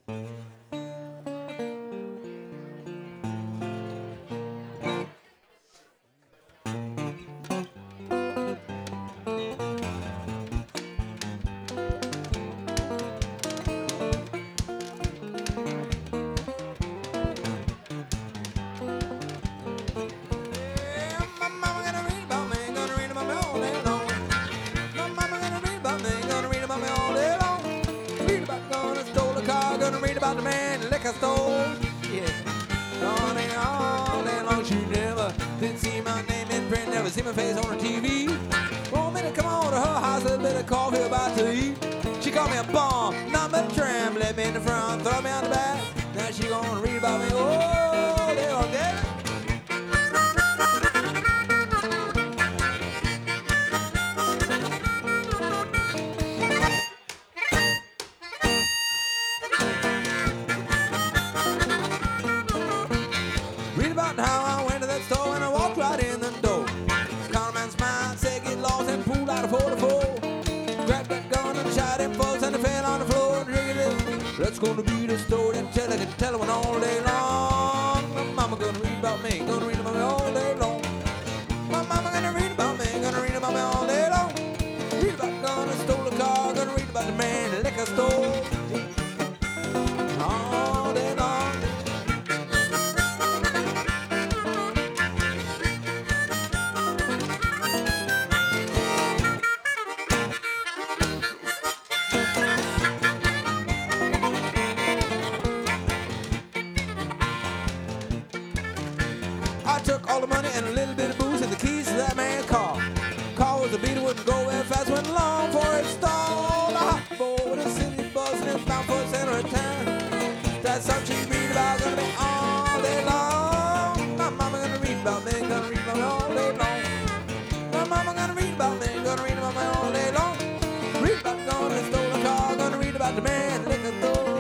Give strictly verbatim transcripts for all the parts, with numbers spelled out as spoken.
See my face on the T V. Want me to come on to her house with a bit of coffee about to eat. She called me a bomb, not but a tram. Let me in the front, throw me on the back. Now she gonna read about me. Oh, they all get it. Read about how I went to that store and I walked right in the door. Conman smiled, said get lost and pulled out a forty-four. Grabbed that gun and shot him folks and they fell on the floor. That's gonna be the story and tell I can tell one all day long. My mama gonna read about me, gonna read about me all day long. My mama gonna read about me, gonna read about me all day long. Read about gun and stole a car, gonna read about the man at the liquor store. All day long. I took all the money and a little bit of booze and the keys to that man's car. Car was a beater, wouldn't go very fast, went long for it stalled. A hot boy with a city bus and it's bound for the center of town. That's something she read about, gonna be all day long. My mama gonna read about me, gonna read about me all day long. My mama gonna read about me, gonna read about me all day long. Read about gonna stole a car, gonna read about the man that liquor store.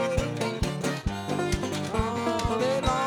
All day long.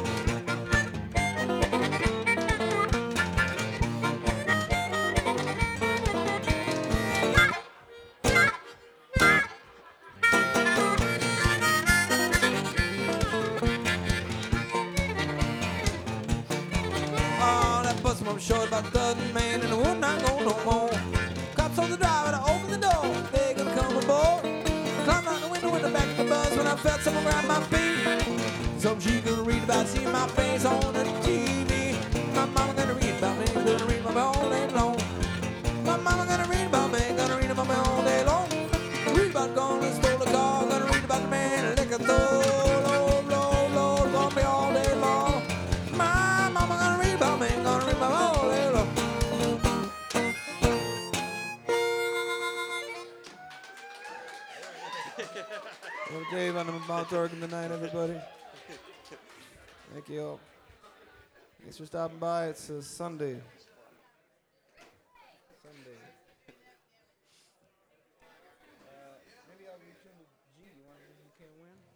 I'm short about the dozen man and I would not go no more. Cops on the drive and I opened the door. They gonna come aboard. Climbed out the window in the back of the bus when I felt someone grab my feet. Something she gonna read about seeing my face on the T V. My mama gonna read about me, gonna read about me all day long. My mama gonna read about me, gonna read about me all day long. Read about going and stole a car, gonna read about the man at the liquor store. Lord, Lord, Lord, gonna be all day long. My mama gonna read about me, gonna read about me all day long. Well, Dave on the mouth organ tonight, everybody. Thank you all. Thanks for stopping by. It's a Sunday. Sunday. Uh, maybe I'll return to G. You want to? You can't win.